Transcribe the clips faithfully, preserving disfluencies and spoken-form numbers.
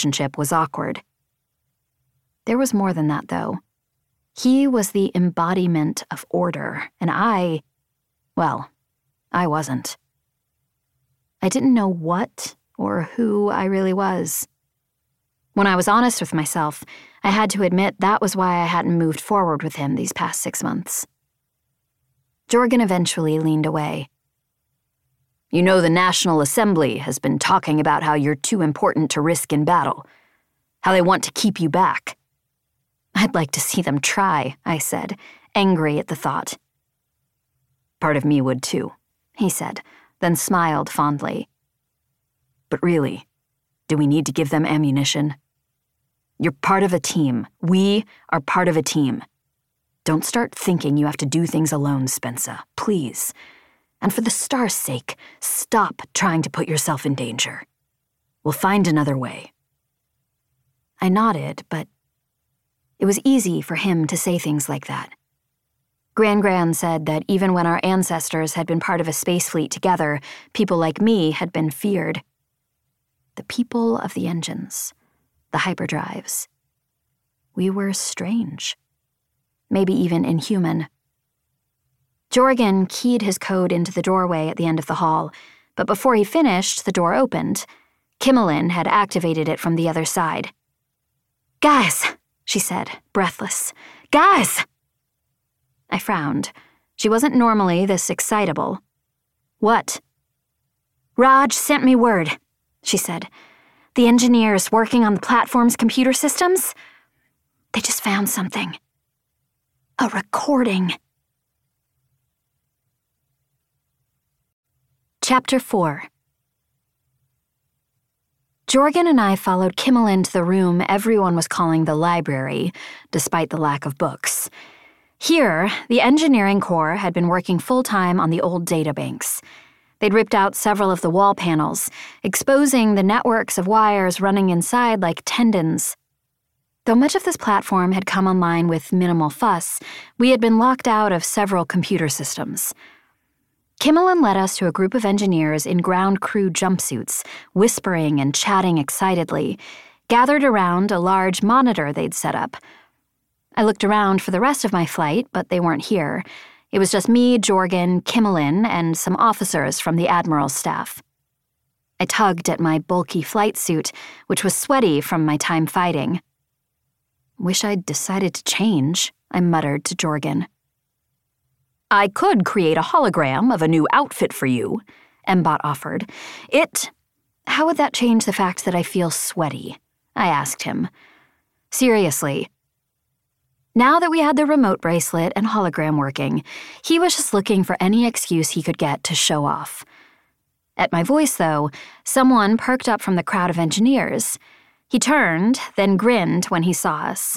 relationship was awkward. There was more than that, though. He was the embodiment of order, and I, well, I wasn't. I didn't know what or who I really was. When I was honest with myself, I had to admit that was why I hadn't moved forward with him these past six months. Jorgen eventually leaned away. You know the National Assembly has been talking about how you're too important to risk in battle, how they want to keep you back. I'd like to see them try, I said, angry at the thought. Part of me would too, he said, then smiled fondly. But really, do we need to give them ammunition? You're part of a team. We are part of a team. Don't start thinking you have to do things alone, Spensa, please. And for the star's sake, stop trying to put yourself in danger. We'll find another way. I nodded, but it was easy for him to say things like that. Gran Gran said that even when our ancestors had been part of a space fleet together, people like me had been feared. The people of the engines, the hyperdrives. We were strange. Maybe even inhuman. Jorgen keyed his code into the doorway at the end of the hall, but before he finished, the door opened. Kimmelin had activated it from the other side. Guys, she said, breathless. Guys! I frowned. She wasn't normally this excitable. What? Raj sent me word, she said. The engineers working on the platform's computer systems? They just found something. A recording. Chapter four. Jorgen and I followed Kimmelin to the room everyone was calling the library, despite the lack of books. Here, the engineering corps had been working full-time on the old databanks. They'd ripped out several of the wall panels, exposing the networks of wires running inside like tendons. Though much of this platform had come online with minimal fuss, we had been locked out of several computer systems. Kimmelin led us to a group of engineers in ground crew jumpsuits, whispering and chatting excitedly, gathered around a large monitor they'd set up. I looked around for the rest of my flight, but they weren't here. It was just me, Jorgen, Kimmelin, and some officers from the Admiral's staff. I tugged at my bulky flight suit, which was sweaty from my time fighting. Wish I'd decided to change, I muttered to Jorgen. I could create a hologram of a new outfit for you, Mbot offered. It... How would that change the fact that I feel sweaty? I asked him. Seriously. Now that we had the remote bracelet and hologram working, he was just looking for any excuse he could get to show off. At my voice, though, someone perked up from the crowd of engineers. He turned, then grinned when he saw us.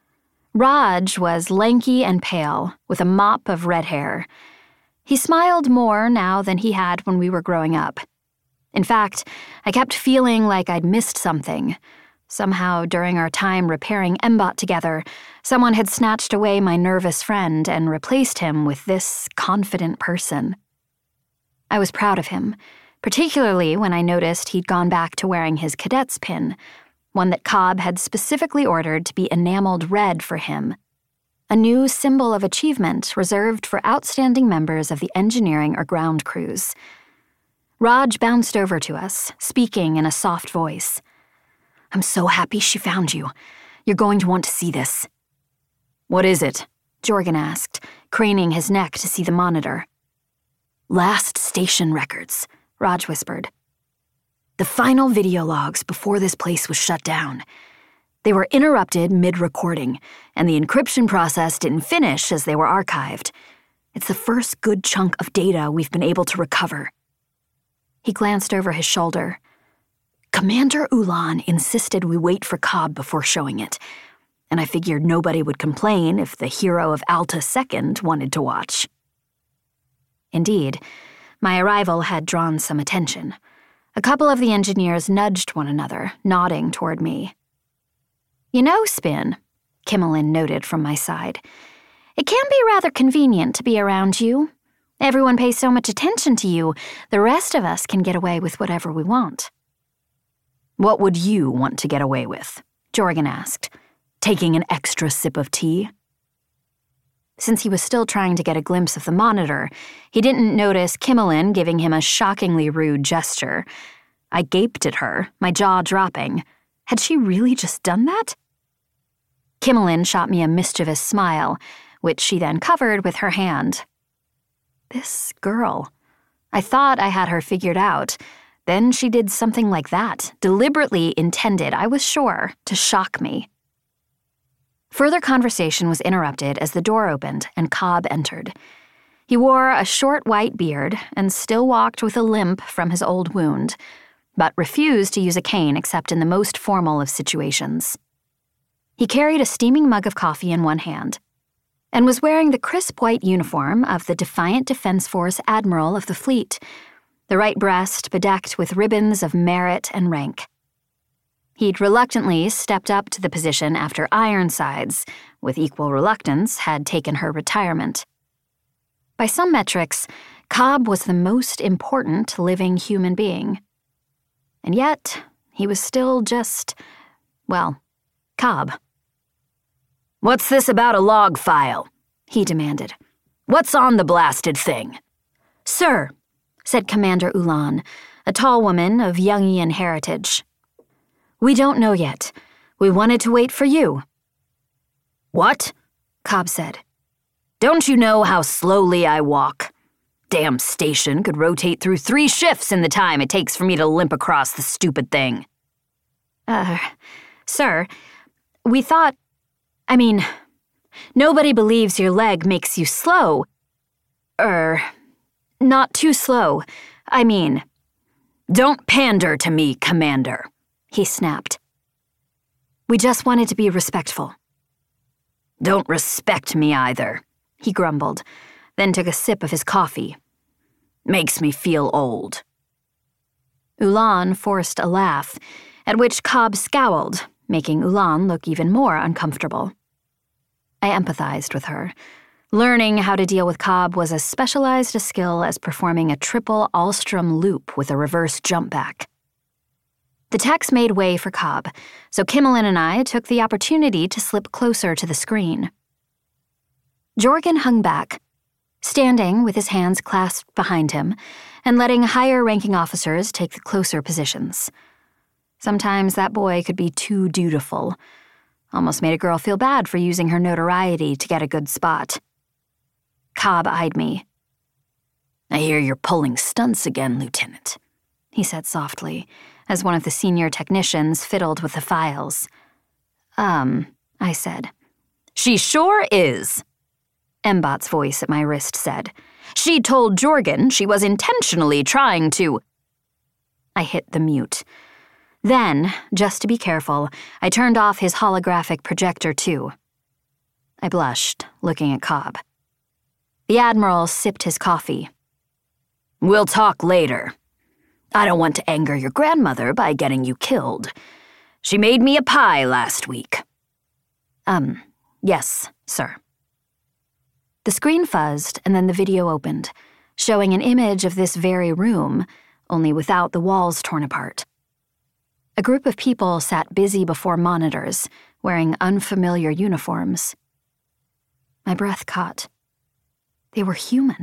Raj was lanky and pale, with a mop of red hair. He smiled more now than he had when we were growing up. In fact, I kept feeling like I'd missed something. Somehow, during our time repairing Mbot together, someone had snatched away my nervous friend and replaced him with this confident person. I was proud of him, particularly when I noticed he'd gone back to wearing his cadet's pin, one that Cobb had specifically ordered to be enameled red for him, a new symbol of achievement reserved for outstanding members of the engineering or ground crews. Raj bounced over to us, speaking in a soft voice. I'm so happy she found you. You're going to want to see this. What is it? Jorgen asked, craning his neck to see the monitor. Last station records, Raj whispered. The final video logs before this place was shut down. They were interrupted mid-recording, and the encryption process didn't finish as they were archived. It's the first good chunk of data we've been able to recover. He glanced over his shoulder. Commander Ulan insisted we wait for Cobb before showing it, and I figured nobody would complain if the hero of Alta Second wanted to watch. Indeed, my arrival had drawn some attention. A couple of the engineers nudged one another, nodding toward me. You know, Spin, Kimmelin noted from my side, it can be rather convenient to be around you. Everyone pays so much attention to you, the rest of us can get away with whatever we want. What would you want to get away with? Jorgen asked, taking an extra sip of tea. Since he was still trying to get a glimpse of the monitor, he didn't notice Kimmelin giving him a shockingly rude gesture. I gaped at her, my jaw dropping. Had she really just done that? Kimmelin shot me a mischievous smile, which she then covered with her hand. This girl. I thought I had her figured out. Then she did something like that, deliberately intended, I was sure, to shock me. Further conversation was interrupted as the door opened and Cobb entered. He wore a short white beard and still walked with a limp from his old wound, but refused to use a cane except in the most formal of situations. He carried a steaming mug of coffee in one hand and was wearing the crisp white uniform of the Defiant Defense Force Admiral of the Fleet, the right breast bedecked with ribbons of merit and rank. He'd reluctantly stepped up to the position after Ironsides, with equal reluctance, had taken her retirement. By some metrics, Cobb was the most important living human being. And yet, he was still just, well, Cobb. "What's this about a log file?" he demanded. "What's on the blasted thing?" "Sir," said Commander Ulan, a tall woman of Jungian heritage. "We don't know yet. We wanted to wait for you." "What?" Cobb said. "Don't you know how slowly I walk? Damn station could rotate through three shifts in the time it takes for me to limp across the stupid thing." Uh, sir, we thought... I mean, nobody believes your leg makes you slow. Er, not too slow. I mean... "Don't pander to me, Commander," he snapped. "We just wanted to be respectful." "Don't respect me either," he grumbled, then took a sip of his coffee. "Makes me feel old." Ulan forced a laugh, at which Cobb scowled, making Ulan look even more uncomfortable. I empathized with her. Learning how to deal with Cobb was as specialized a skill as performing a triple Alstrom loop with a reverse jump back. The techs made way for Cobb, so Kimmelin and I took the opportunity to slip closer to the screen. Jorgen hung back, standing with his hands clasped behind him and letting higher-ranking officers take the closer positions. Sometimes that boy could be too dutiful. Almost made a girl feel bad for using her notoriety to get a good spot. Cobb eyed me. "I hear you're pulling stunts again, Lieutenant," he said softly, as one of the senior technicians fiddled with the files. Um, I said. "She sure is," Mbot's voice at my wrist said. "She told Jorgen she was intentionally trying to—" I hit the mute. Then, just to be careful, I turned off his holographic projector too. I blushed, looking at Cobb. The Admiral sipped his coffee. "We'll talk later. I don't want to anger your grandmother by getting you killed. She made me a pie last week." Um, yes, sir." The screen fuzzed and then the video opened, showing an image of this very room, only without the walls torn apart. A group of people sat busy before monitors, wearing unfamiliar uniforms. My breath caught. They were human.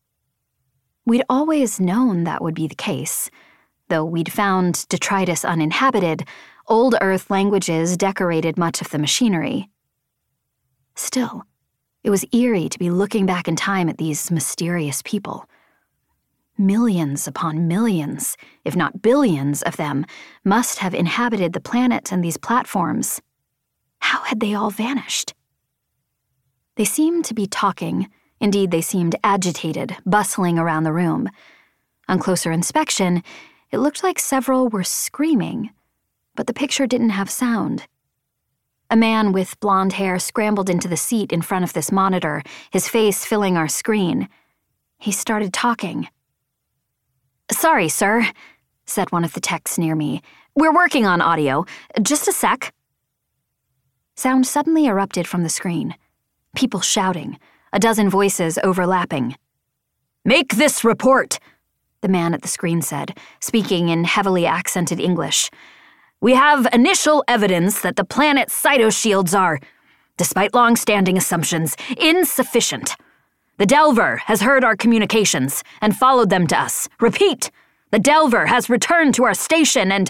We'd always known that would be the case. Though we'd found detritus uninhabited, old Earth languages decorated much of the machinery. Still, it was eerie to be looking back in time at these mysterious people. Millions upon millions, if not billions of them, must have inhabited the planet and these platforms. How had they all vanished? They seemed to be talking. Indeed, they seemed agitated, bustling around the room. On closer inspection, it looked like several were screaming, but the picture didn't have sound. A man with blonde hair scrambled into the seat in front of this monitor, his face filling our screen. He started talking. "Sorry, sir," said one of the techs near me. "We're working on audio. Just a sec." Sound suddenly erupted from the screen. People shouting, a dozen voices overlapping. "Make this report," the man at the screen said, speaking in heavily accented English. We have initial evidence that the planet's cytoshields are, despite long-standing assumptions, insufficient. The Delver has heard our communications and followed them to us. Repeat, the Delver has returned to our station and...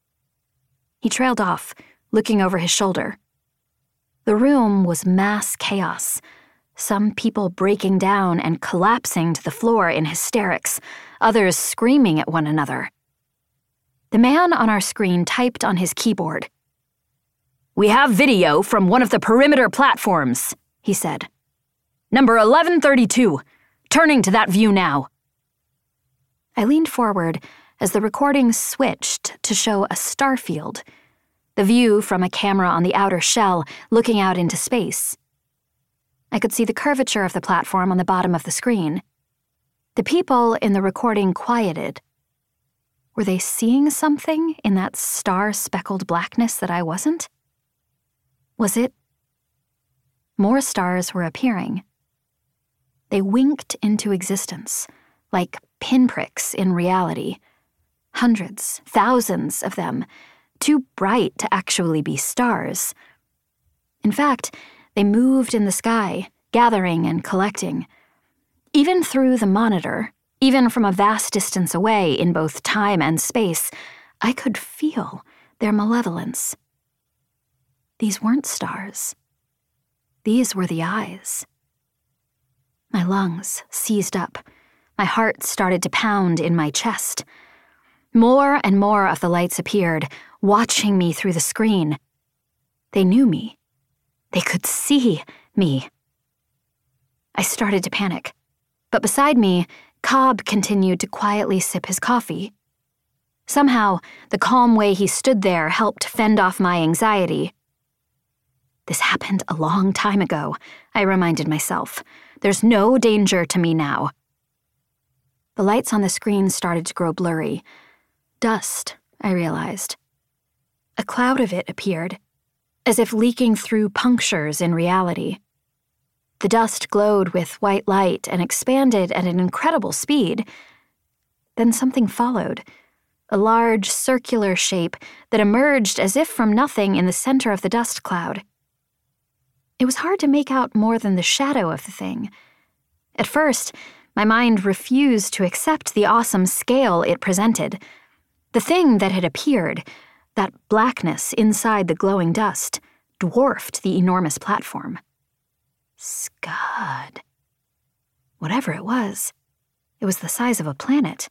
He trailed off, looking over his shoulder. The room was mass chaos, some people breaking down and collapsing to the floor in hysterics, others screaming at one another. The man on our screen typed on his keyboard. "We have video from one of the perimeter platforms," he said. "Number eleven thirty-two. Turning to that view now." I leaned forward as the recording switched to show a star field, the view from a camera on the outer shell looking out into space. I could see the curvature of the platform on the bottom of the screen. The people in the recording quieted. Were they seeing something in that star-speckled blackness that I wasn't? Was it? More stars were appearing. They winked into existence, like pinpricks in reality. Hundreds, thousands of them, too bright to actually be stars. In fact, they moved in the sky, gathering and collecting. Even through the monitor, even from a vast distance away in both time and space, I could feel their malevolence. These weren't stars. These were the eyes. My lungs seized up. My heart started to pound in my chest. More and more of the lights appeared, watching me through the screen. They knew me. They could see me. I started to panic, but beside me, Cobb continued to quietly sip his coffee. Somehow, the calm way he stood there helped fend off my anxiety. This happened a long time ago, I reminded myself. There's no danger to me now. The lights on the screen started to grow blurry. Dust, I realized. A cloud of it appeared, as if leaking through punctures in reality. The dust glowed with white light and expanded at an incredible speed. Then something followed, a large circular shape that emerged as if from nothing in the center of the dust cloud. It was hard to make out more than the shadow of the thing. At first, my mind refused to accept the awesome scale it presented. The thing that had appeared, that blackness inside the glowing dust, dwarfed the enormous platform. Scud. Whatever it was, it was the size of a planet.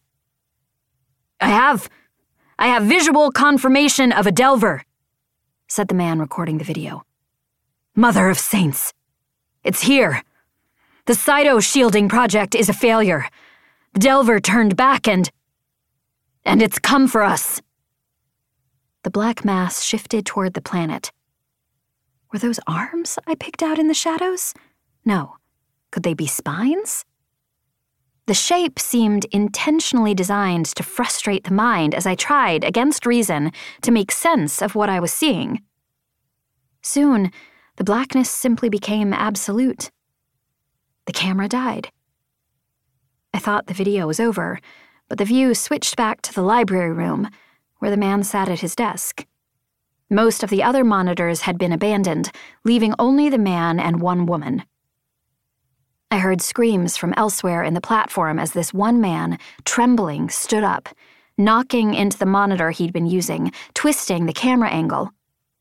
I have, I have visual confirmation of a Delver, said the man recording the video. Mother of Saints. It's here. The cyto-shielding project is a failure. The Delver turned back and... And it's come for us. The black mass shifted toward the planet. Were those arms I picked out in the shadows? No. Could they be spines? The shape seemed intentionally designed to frustrate the mind as I tried, against reason, to make sense of what I was seeing. Soon, the blackness simply became absolute. The camera died. I thought the video was over, but the view switched back to the library room, where the man sat at his desk. Most of the other monitors had been abandoned, leaving only the man and one woman. I heard screams from elsewhere in the platform as this one man, trembling, stood up, knocking into the monitor he'd been using, twisting the camera angle.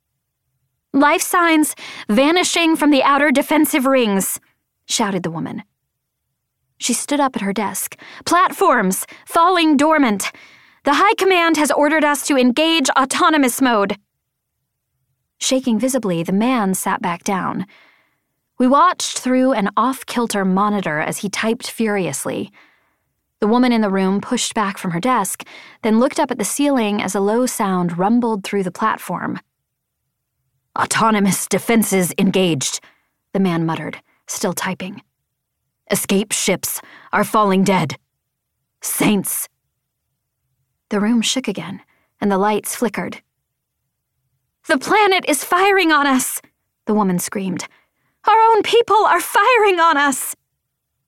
Life signs vanishing from the outer defensive rings, shouted the woman. She stood up at her desk. Platforms, falling dormant. The High Command has ordered us to engage autonomous mode. Shaking visibly, the man sat back down. We watched through an off-kilter monitor as he typed furiously. The woman in the room pushed back from her desk, then looked up at the ceiling as a low sound rumbled through the platform. Autonomous defenses engaged, the man muttered, still typing. Escape ships are falling dead. Saints. The room shook again, and the lights flickered. The planet is firing on us, the woman screamed. Our own people are firing on us.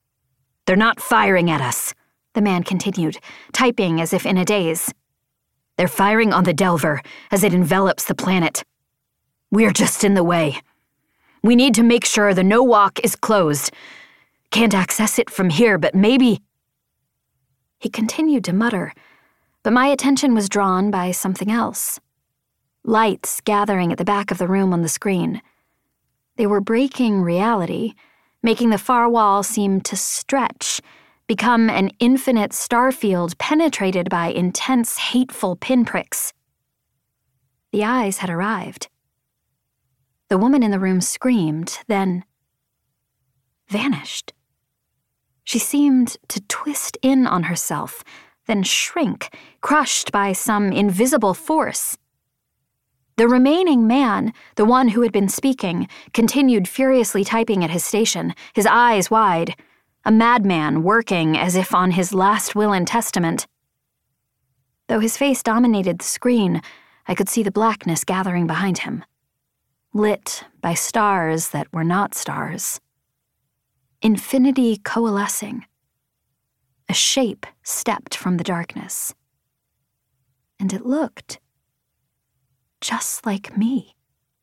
They're not firing at us, the man continued, typing as if in a daze. They're firing on the Delver as it envelops the planet. We're just in the way. We need to make sure the no-walk is closed. Can't access it from here, but maybe—" He continued to mutter, but my attention was drawn by something else. Lights gathering at the back of the room on the screen. They were breaking reality, making the far wall seem to stretch, become an infinite starfield penetrated by intense, hateful pinpricks. The eyes had arrived. The woman in the room screamed, then vanished. She seemed to twist in on herself, then shrink, crushed by some invisible force. The remaining man, the one who had been speaking, continued furiously typing at his station, his eyes wide, a madman working as if on his last will and testament. Though his face dominated the screen, I could see the blackness gathering behind him, lit by stars that were not stars. Infinity coalescing. A shape stepped from the darkness. And it looked just like me.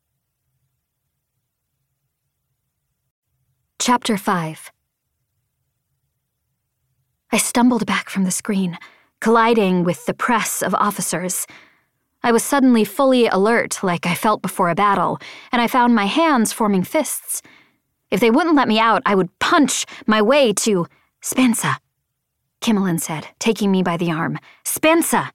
Chapter five. I stumbled back from the screen, colliding with the press of officers. I was suddenly fully alert, like I felt before a battle, and I found my hands forming fists. If they wouldn't let me out, I would punch my way to— "Spensa," Kimmelin said, taking me by the arm. "Spensa!"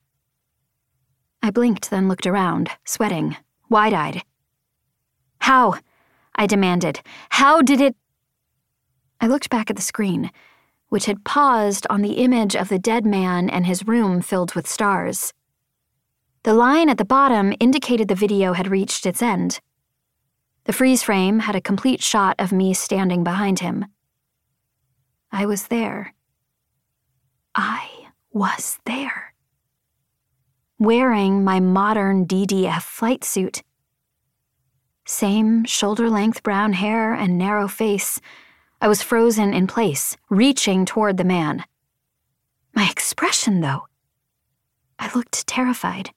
I blinked, then looked around, sweating, wide-eyed. "How?" I demanded. "How did it—" I looked back at the screen, which had paused on the image of the dead man and his room filled with stars. The line at the bottom indicated the video had reached its end. The freeze frame had a complete shot of me standing behind him. I was there. I was there. Wearing my modern D D F flight suit. Same shoulder-length brown hair and narrow face. I was frozen in place, reaching toward the man. My expression, though. I looked terrified.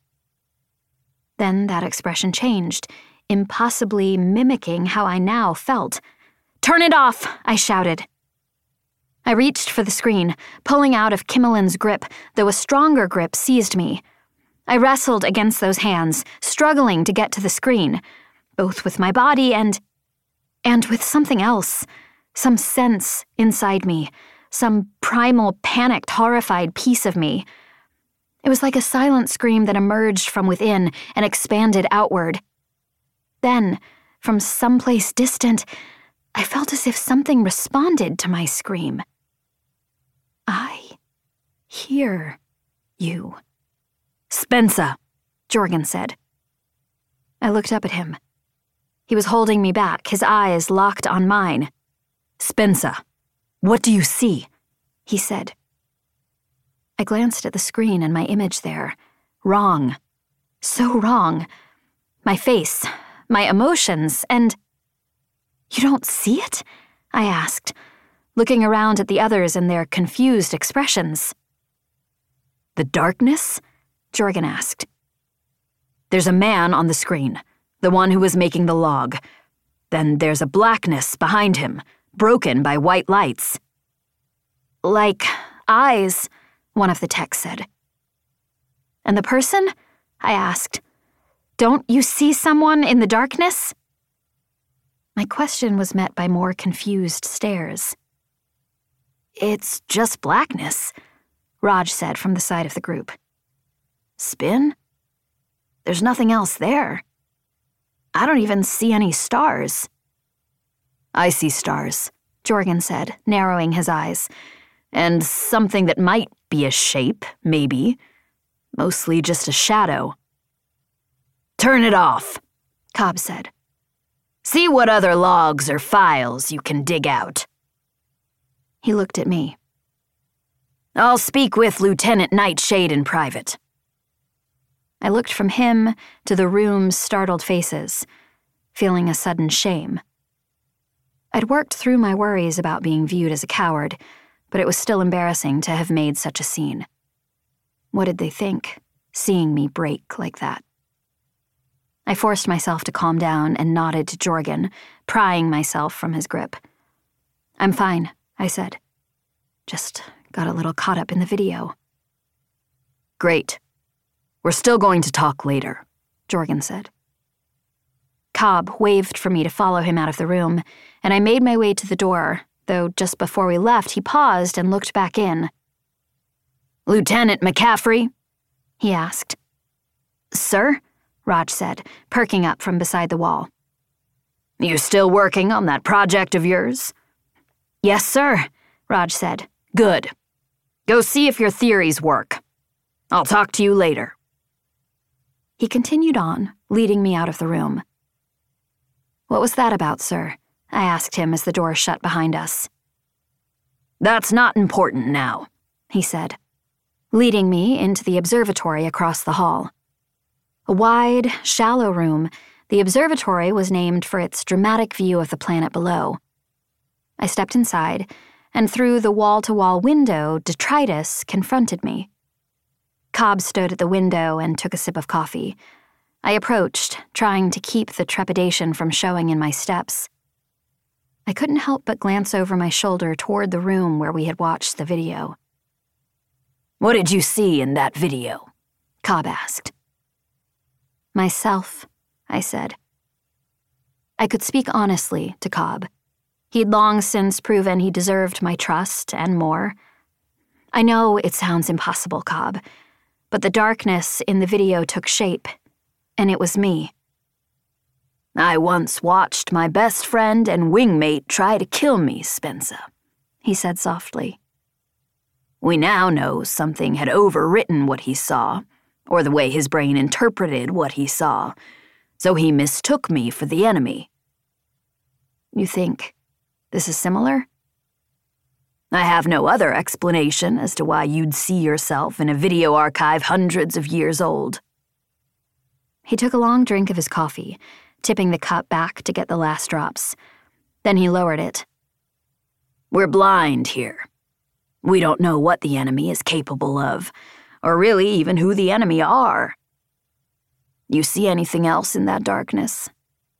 Then that expression changed, impossibly mimicking how I now felt. "Turn it off!" I shouted. I reached for the screen, pulling out of Kimmelin's grip, though a stronger grip seized me. I wrestled against those hands, struggling to get to the screen, both with my body and... and with something else, some sense inside me, some primal, panicked, horrified piece of me. It was like a silent scream that emerged from within and expanded outward. Then, from someplace distant, I felt as if something responded to my scream. "I hear you." "Spensa," Jorgen said. I looked up at him. He was holding me back, his eyes locked on mine. "Spensa, what do you see?" he said. I glanced at the screen and my image there. Wrong. So wrong. My face, my emotions, and... "You don't see it?" I asked, looking around at the others and their confused expressions. "The darkness?" Jorgen asked. "There's a man on the screen, the one who was making the log. Then there's a blackness behind him, broken by white lights." "Like eyes," one of the techs said. "And the person?" I asked. "Don't you see someone in the darkness?" My question was met by more confused stares. "It's just blackness," Raj said from the side of the group. "Spin? There's nothing else there. I don't even see any stars." "I see stars," Jorgen said, narrowing his eyes. "And something that might be a shape, maybe. Mostly just a shadow." "Turn it off," Cobb said. "See what other logs or files you can dig out." He looked at me. "I'll speak with Lieutenant Nightshade in private." I looked from him to the room's startled faces, feeling a sudden shame. I'd worked through my worries about being viewed as a coward, but it was still embarrassing to have made such a scene. What did they think? seeing me break like that. I forced myself to calm down and nodded to Jorgen, prying myself from his grip. "I'm fine," I said. "Just got a little caught up in the video." "Great. We're still going to talk later," Jorgen said. Cobb waved for me to follow him out of the room, and I made my way to the door, though just before we left, he paused and looked back in. "Lieutenant McCaffrey?" he asked. "Sir?" Raj said, perking up from beside the wall. "You still working on that project of yours?" "Yes, sir," Raj said. "Good. Go see if your theories work. I'll talk to you later." He continued on, leading me out of the room. "What was that about, sir?" I asked him as the door shut behind us. "That's not important now," he said, leading me into the observatory across the hall. A wide, shallow room, the observatory was named for its dramatic view of the planet below. I stepped inside, and through the wall-to-wall window, detritus confronted me. Cobb stood at the window and took a sip of coffee. I approached, trying to keep the trepidation from showing in my steps. I couldn't help but glance over my shoulder toward the room where we had watched the video. "What did you see in that video?" Cobb asked. "Myself," I said. I could speak honestly to Cobb. He'd long since proven he deserved my trust and more. "I know it sounds impossible, Cobb, but the darkness in the video took shape, and it was me." "I once watched my best friend and wingmate try to kill me, Spencer," he said softly. "We now know something had overwritten what he saw, or the way his brain interpreted what he saw, so he mistook me for the enemy." "You think this is similar?" "I have no other explanation as to why you'd see yourself in a video archive hundreds of years old." He took a long drink of his coffee, tipping the cup back to get the last drops. Then he lowered it. "We're blind here. We don't know what the enemy is capable of, or really even who the enemy are. You see anything else in that darkness?"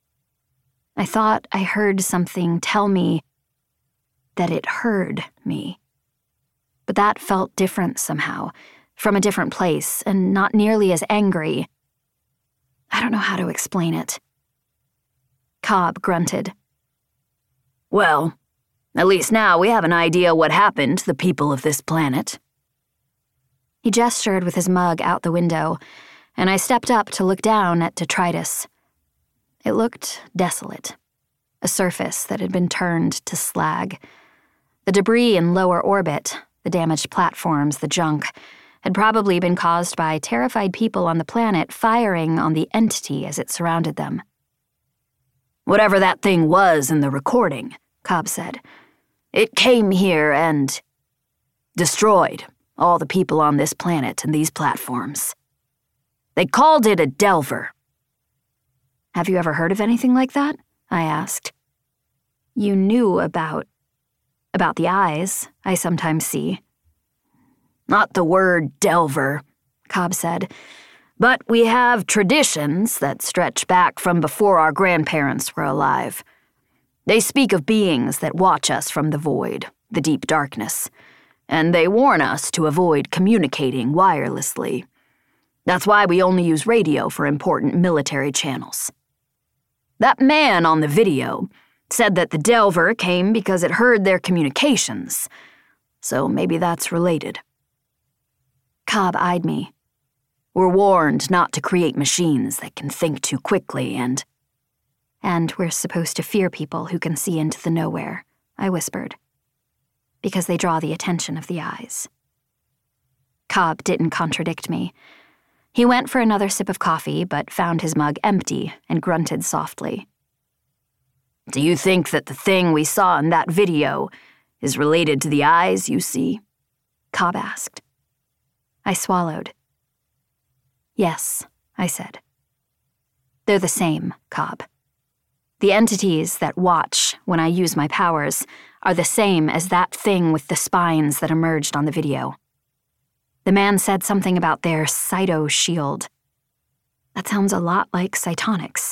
I thought I heard something tell me that it heard me. But that felt different somehow, from a different place, and not nearly as angry. I don't know how to explain it. Cobb grunted. "Well, at least now we have an idea what happened to the people of this planet." He gestured with his mug out the window, and I stepped up to look down at detritus. It looked desolate, a surface that had been turned to slag. The debris in lower orbit, the damaged platforms, the junk, had probably been caused by terrified people on the planet firing on the entity as it surrounded them. "Whatever that thing was in the recording," Cobb said, "it came here and destroyed all the people on this planet and these platforms. They called it a Delver." "Have you ever heard of anything like that?" I asked. "You knew about... about the eyes I sometimes see." "Not the word Delver," Cobb said, "but we have traditions that stretch back from before our grandparents were alive. They speak of beings that watch us from the void, the deep darkness, and they warn us to avoid communicating wirelessly. That's why we only use radio for important military channels. That man on the video said that the Delver came because it heard their communications, so maybe that's related." Cobb eyed me. "We're warned not to create machines that can think too quickly and—" "And we're supposed to fear people who can see into the nowhere," I whispered. "Because they draw the attention of the eyes." Cobb didn't contradict me. He went for another sip of coffee, but found his mug empty and grunted softly. "Do you think that the thing we saw in that video is related to the eyes you see?" Cobb asked. I swallowed. "Yes," I said. "They're the same, Cobb. The entities that watch when I use my powers are the same as that thing with the spines that emerged on the video. The man said something about their cyto-shield. That sounds a lot like cytonics.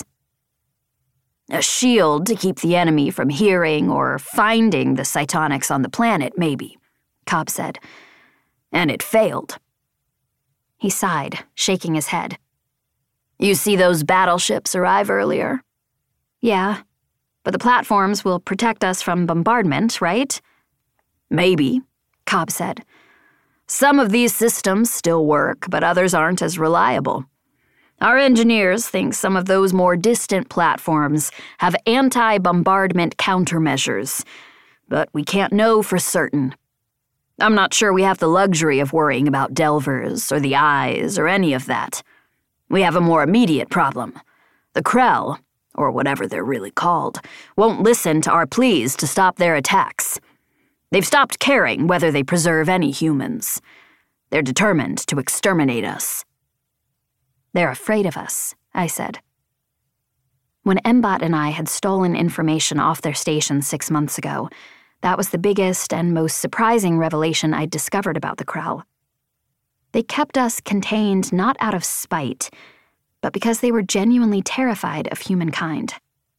A shield to keep the enemy from hearing or finding the cytonics on the planet, maybe, Cobb said. And it failed. He sighed, shaking his head. You see those battleships arrive earlier? Yeah, but the platforms will protect us from bombardment, right? Maybe, Cobb said. Some of these systems still work, but others aren't as reliable. Our engineers think some of those more distant platforms have anti-bombardment countermeasures, but we can't know for certain. I'm not sure we have the luxury of worrying about Delvers or the Eyes or any of that. We have a more immediate problem. The Krell, or whatever they're really called, won't listen to our pleas to stop their attacks. They've stopped caring whether they preserve any humans. They're determined to exterminate us. They're afraid of us, I said. When Mbot and I had stolen information off their station six months ago, that was the biggest and most surprising revelation I'd discovered about the Krell. They kept us contained not out of spite, but because they were genuinely terrified of humankind.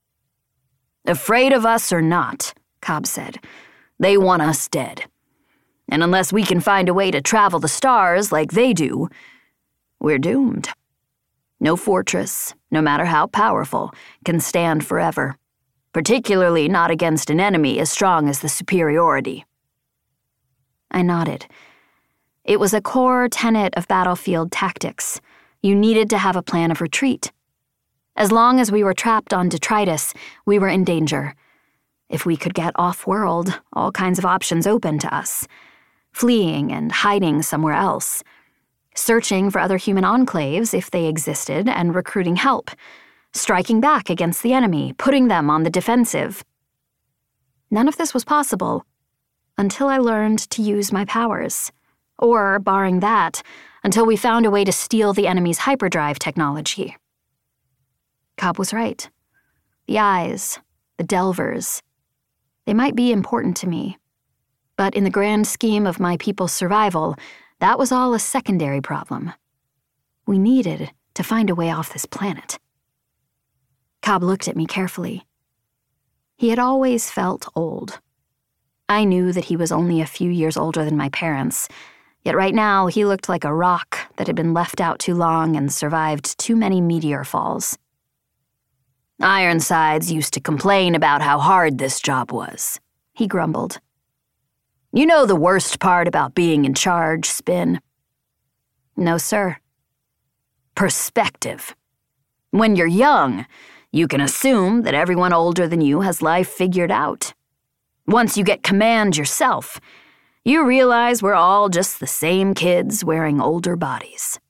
Afraid of us or not, Cobb said, they want us dead. And unless we can find a way to travel the stars like they do, we're doomed. No fortress, no matter how powerful, can stand forever, particularly not against an enemy as strong as the Superiority. I nodded. It was a core tenet of battlefield tactics. You needed to have a plan of retreat. As long as we were trapped on detritus, we were in danger. If we could get off-world, all kinds of options open to us. Fleeing and hiding somewhere else. Searching for other human enclaves if they existed and recruiting help. Striking back against the enemy, putting them on the defensive. None of this was possible until I learned to use my powers. Or, barring that, until we found a way to steal the enemy's hyperdrive technology. Cobb was right. The Eyes, the Delvers, they might be important to me. But in the grand scheme of my people's survival, that was all a secondary problem. We needed to find a way off this planet. Cobb looked at me carefully. He had always felt old. I knew that he was only a few years older than my parents, yet right now he looked like a rock that had been left out too long and survived too many meteor falls. Ironsides used to complain about how hard this job was, he grumbled. You know the worst part about being in charge, Spin? No, sir. Perspective. When you're young, you can assume that everyone older than you has life figured out. Once you get command yourself, you realize we're all just the same kids wearing older bodies.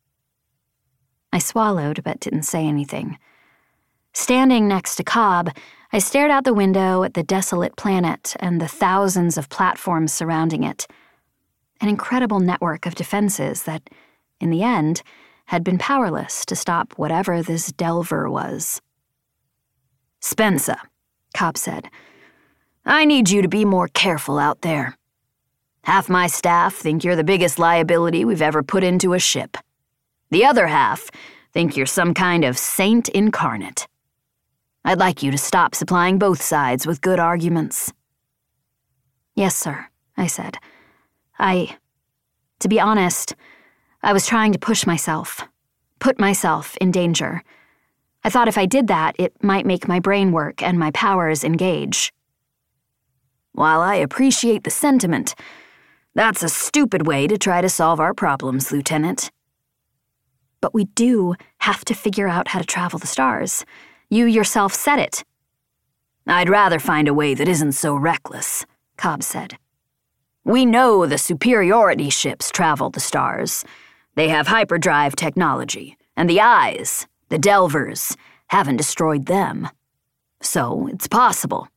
I swallowed but didn't say anything. Standing next to Cobb, I stared out the window at the desolate planet and the thousands of platforms surrounding it. An incredible network of defenses that, in the end, had been powerless to stop whatever this Delver was. Spensa, Cobb said, I need you to be more careful out there. Half my staff think you're the biggest liability we've ever put into a ship. The other half think you're some kind of saint incarnate. I'd like you to stop supplying both sides with good arguments. Yes, sir, I said. I, to be honest, I was trying to push myself, put myself in danger. I thought if I did that, it might make my brain work and my powers engage. While I appreciate the sentiment, that's a stupid way to try to solve our problems, Lieutenant. But we do have to figure out how to travel the stars. You yourself said it. I'd rather find a way that isn't so reckless, Cobb said. We know the Superiority ships travel the stars. They have hyperdrive technology, and the Eyes, the Delvers, haven't destroyed them. So it's possible.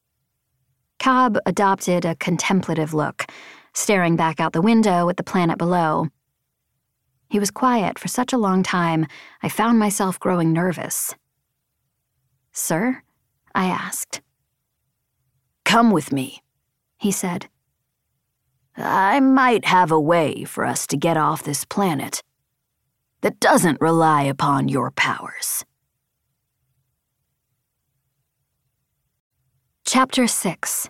Cobb adopted a contemplative look, staring back out the window at the planet below. He was quiet for such a long time, I found myself growing nervous. Sir? I asked. Come with me, he said. I might have a way for us to get off this planet that doesn't rely upon your powers. Chapter six.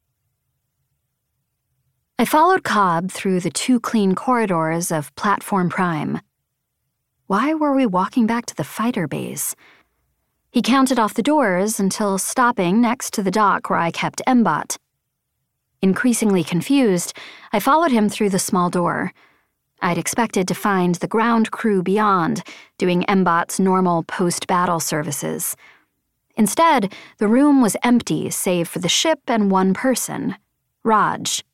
I followed Cobb through the two clean corridors of Platform Prime. Why were we walking back to the fighter bays? He counted off the doors until stopping next to the dock where I kept M-Bot. Increasingly confused, I followed him through the small door. I'd expected to find the ground crew beyond, doing M-Bot's normal post-battle services. Instead, the room was empty save for the ship and one person, Raj.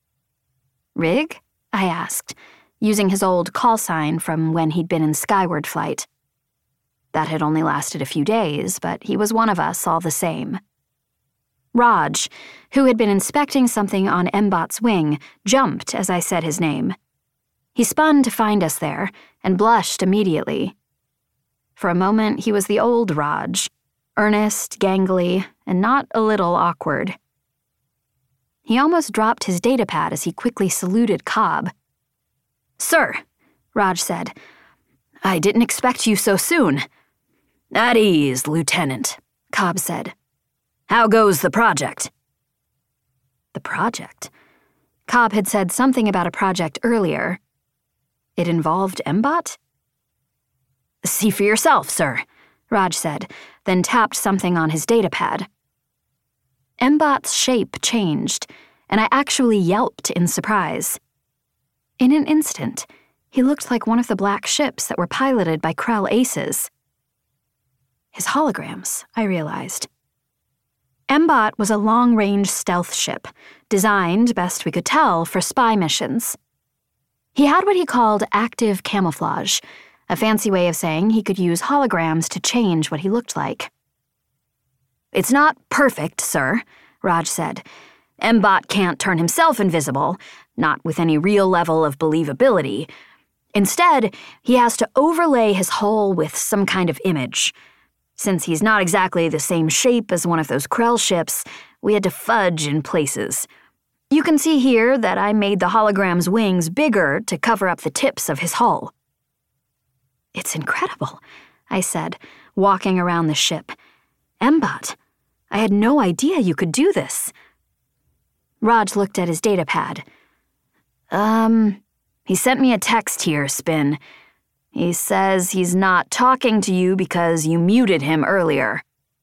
"Rig?" I asked, using his old call sign from when he'd been in Skyward Flight. That had only lasted a few days, but he was one of us all the same. Raj, who had been inspecting something on M-Bot's wing, jumped as I said his name. He spun to find us there and blushed immediately. For a moment, he was the old Raj, earnest, gangly, and not a little awkward. He almost dropped his datapad as he quickly saluted Cobb. "Sir," Raj said, "I didn't expect you so soon." "At ease, Lieutenant," Cobb said. "How goes the project?" The project? Cobb had said something about a project earlier. It involved M-Bot? "See for yourself, sir," Raj said, then tapped something on his datapad. M-Bot's shape changed, and I actually yelped in surprise. In an instant, he looked like one of the black ships that were piloted by Krell Aces. His holograms, I realized. M-Bot was a long-range stealth ship, designed, best we could tell, for spy missions. He had what he called active camouflage, a fancy way of saying he could use holograms to change what he looked like. "It's not perfect, sir," Raj said. "M-Bot can't turn himself invisible, not with any real level of believability. Instead, he has to overlay his hull with some kind of image. Since he's not exactly the same shape as one of those Krell ships, we had to fudge in places. You can see here that I made the hologram's wings bigger to cover up the tips of his hull." "It's incredible," I said, walking around the ship. "M-Bot, I had no idea you could do this." Raj looked at his datapad. Um, he sent me a text here, Spin. He says he's not talking to you because you muted him earlier."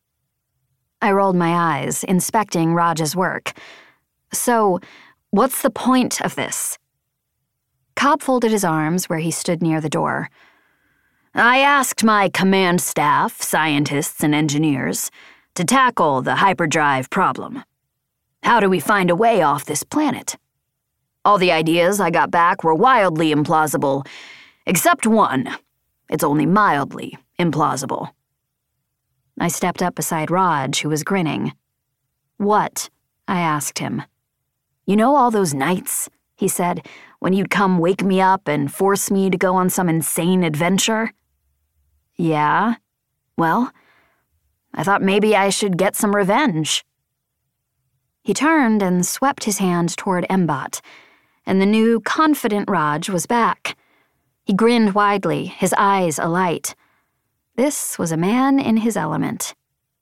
I rolled my eyes, inspecting Raj's work. "So, what's the point of this?" Cobb folded his arms where he stood near the door. "I asked my command staff, scientists and engineers, to tackle the hyperdrive problem. How do we find a way off this planet? All the ideas I got back were wildly implausible, except one. It's only mildly implausible." I stepped up beside Raj, who was grinning. "What?" I asked him. "You know all those nights," he said, "when you'd come wake me up and force me to go on some insane adventure?" "Yeah? Well, I thought maybe I should get some revenge." He turned and swept his hand toward M-Bot, and the new, confident Raj was back. He grinned widely, his eyes alight. This was a man in his element.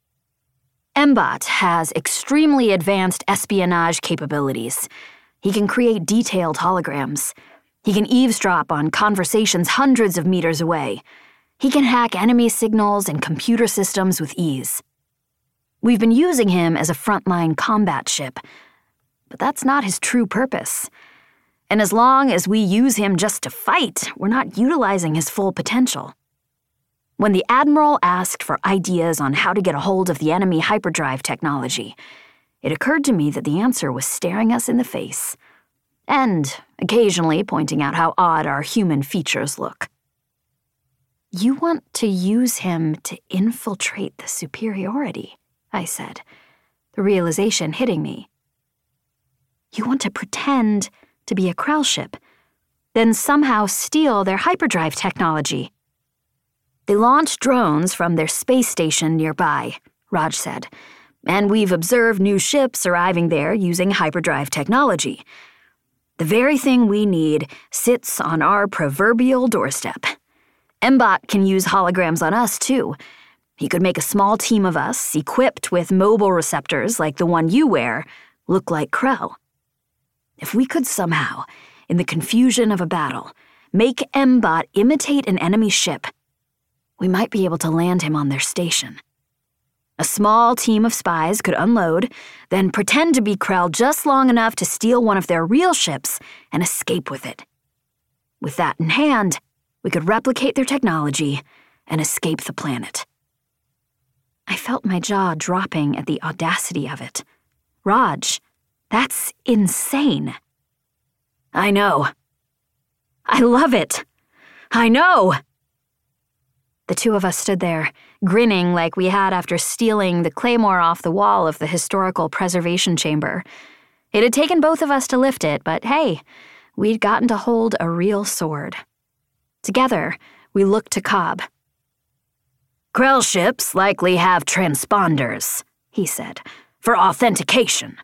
"M-Bot has extremely advanced espionage capabilities. He can create detailed holograms. He can eavesdrop on conversations hundreds of meters away. He can hack enemy signals and computer systems with ease. We've been using him as a frontline combat ship, but that's not his true purpose. And as long as we use him just to fight, we're not utilizing his full potential. When the Admiral asked for ideas on how to get a hold of the enemy hyperdrive technology, it occurred to me that the answer was staring us in the face, and occasionally pointing out how odd our human features look." "You want to use him to infiltrate the superiority," I said, the realization hitting me. "You want to pretend to be a Krell ship, then somehow steal their hyperdrive technology." "They launch drones from their space station nearby," Raj said, "and we've observed new ships arriving there using hyperdrive technology. The very thing we need sits on our proverbial doorstep. Mbot can use holograms on us, too. He could make a small team of us, equipped with mobile receptors like the one you wear, look like Krell. If we could somehow, in the confusion of a battle, make Mbot imitate an enemy ship, we might be able to land him on their station. A small team of spies could unload, then pretend to be Krell just long enough to steal one of their real ships and escape with it. With that in hand, we could replicate their technology and escape the planet. I felt my jaw dropping at the audacity of it. Raj, that's insane. I know. I love it. I know. The two of us stood there, grinning like we had after stealing the claymore off the wall of the historical preservation chamber. It had taken both of us to lift it, but hey, we'd gotten to hold a real sword. Together, we looked to Cobb. Krell ships likely have transponders, he said, for authentication.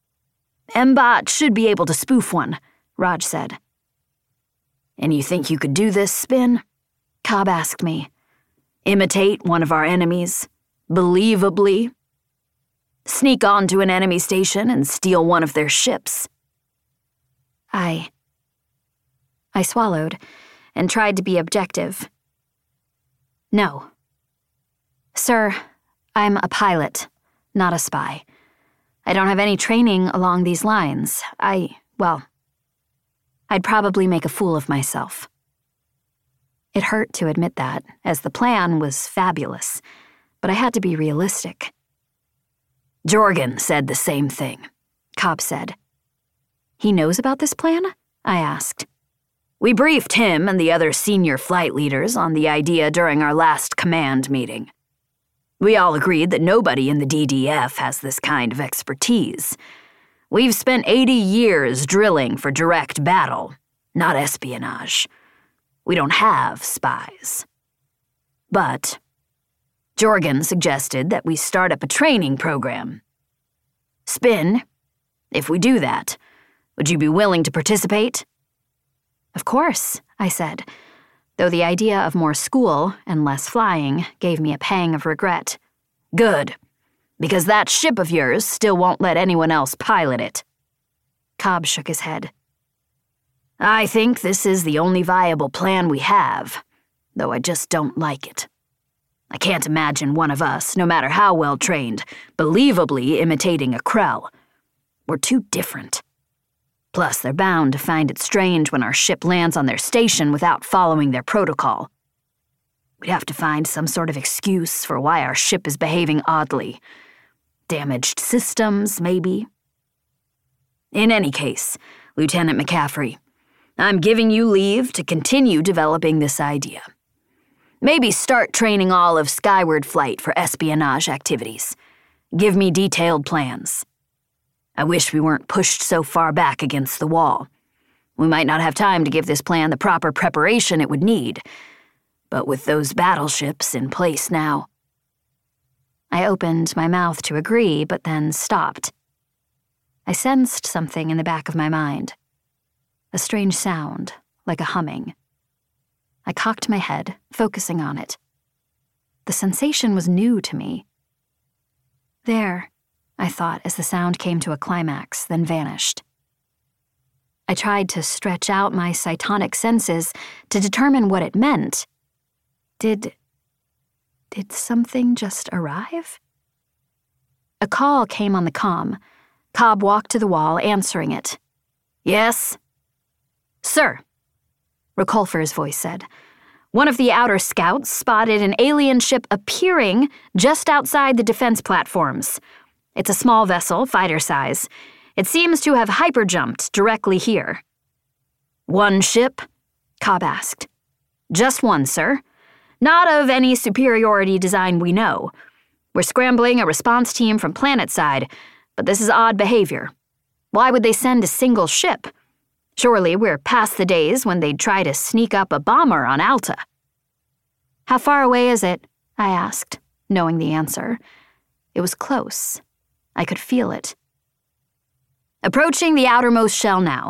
Mbot should be able to spoof one, Raj said. And you think you could do this, Spin? Cobb asked me. Imitate one of our enemies, believably. Sneak onto an enemy station and steal one of their ships. I... I swallowed and tried to be objective. No. Sir, I'm a pilot, not a spy. I don't have any training along these lines. I, well, I'd probably make a fool of myself. It hurt to admit that, as the plan was fabulous, but I had to be realistic. Jorgen said the same thing, Cobb said. He knows about this plan? I asked. We briefed him and the other senior flight leaders on the idea during our last command meeting. We all agreed that nobody in the D D F has this kind of expertise. We've spent eighty years drilling for direct battle, not espionage. We don't have spies. But Jorgen suggested that we start up a training program. Spin, if we do that, would you be willing to participate? Of course, I said, though the idea of more school and less flying gave me a pang of regret. Good, because that ship of yours still won't let anyone else pilot it. Cobb shook his head. I think this is the only viable plan we have, though I just don't like it. I can't imagine one of us, no matter how well trained, believably imitating a Krell. We're too different. Plus, they're bound to find it strange when our ship lands on their station without following their protocol. We'd have to find some sort of excuse for why our ship is behaving oddly. Damaged systems, maybe. In any case, Lieutenant McCaffrey, I'm giving you leave to continue developing this idea. Maybe start training all of Skyward Flight for espionage activities. Give me detailed plans. I wish we weren't pushed so far back against the wall. We might not have time to give this plan the proper preparation it would need, but with those battleships in place now. I opened my mouth to agree, but then stopped. I sensed something in the back of my mind. A strange sound, like a humming. I cocked my head, focusing on it. The sensation was new to me. There, I thought as the sound came to a climax, then vanished. I tried to stretch out my cytonic senses to determine what it meant. Did... did something just arrive? A call came on the comm. Cobb walked to the wall, answering it. Yes? Sir, Reculfer's voice said. One of the outer scouts spotted an alien ship appearing just outside the defense platforms. It's a small vessel, fighter size. It seems to have hyperjumped directly here. One ship? Cobb asked. Just one, sir. Not of any superiority design we know. We're scrambling a response team from planetside, but this is odd behavior. Why would they send a single ship? Surely we're past the days when they'd try to sneak up a bomber on Alta. How far away is it? I asked, knowing the answer. It was close. I could feel it. Approaching the outermost shell now.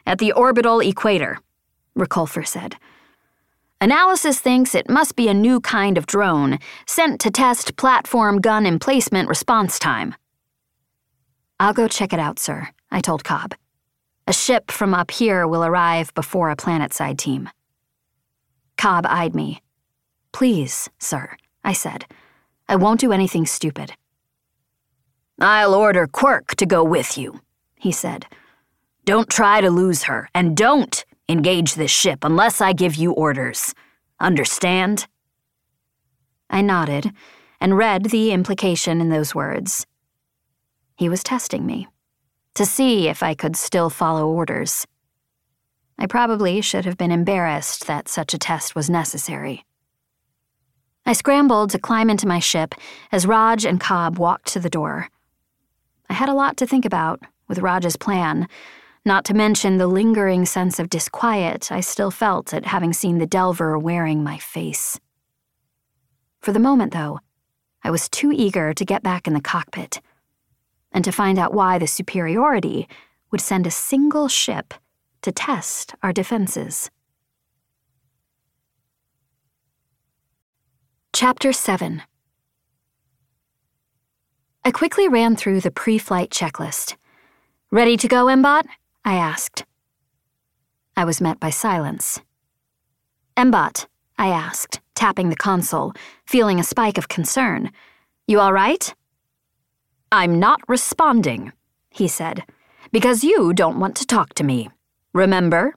at the orbital equator," Reculfer said. "Analysis thinks it must be a new kind of drone sent to test platform gun emplacement response time." "I'll go check it out, sir," I told Cobb. "A ship from up here will arrive before a planetside team." Cobb eyed me. "Please, sir," I said. "I won't do anything stupid." "I'll order Quirk to go with you," he said. "Don't try to lose her, and don't engage this ship unless I give you orders. Understand?" I nodded and read the implication in those words. He was testing me, to see if I could still follow orders. I probably should have been embarrassed that such a test was necessary. I scrambled to climb into my ship as Raj and Cobb walked to the door. I had a lot to think about with Raj's plan, not to mention the lingering sense of disquiet I still felt at having seen the Delver wearing my face. For the moment, though, I was too eager to get back in the cockpit and to find out why the superiority would send a single ship to test our defenses. Chapter seven. I quickly ran through the pre-flight checklist. "Ready to go, Mbot?" I asked. I was met by silence. "Mbot," I asked, tapping the console, feeling a spike of concern. "You all right?" "I'm not responding," he said, "because you don't want to talk to me. Remember?"